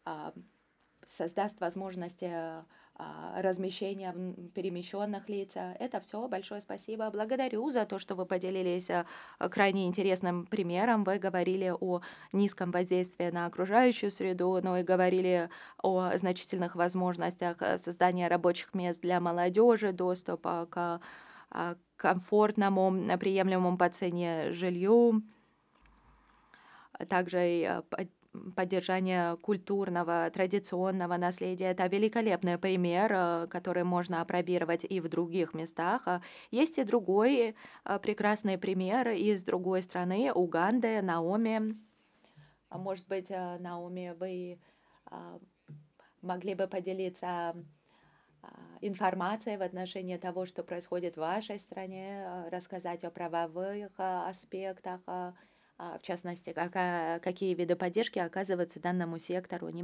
создаст возможности размещения перемещенных лиц. Это все. Большое спасибо. Благодарю за то, что вы поделились крайне интересным примером. Вы говорили о низком воздействии на окружающую среду, но и говорили о значительных возможностях создания рабочих мест для молодежи, доступа к комфортному, приемлемому по цене жилью, также и поддержание культурного, традиционного наследия. Это великолепный пример, который можно опробировать и в других местах. Есть и другой прекрасный пример из другой страны, Уганды, Наоми. Может быть, Наоми, вы могли бы поделиться информацией в отношении того, что происходит в вашей стране, рассказать о правовых аспектах, в частности, какие виды поддержки оказываются данному сектору.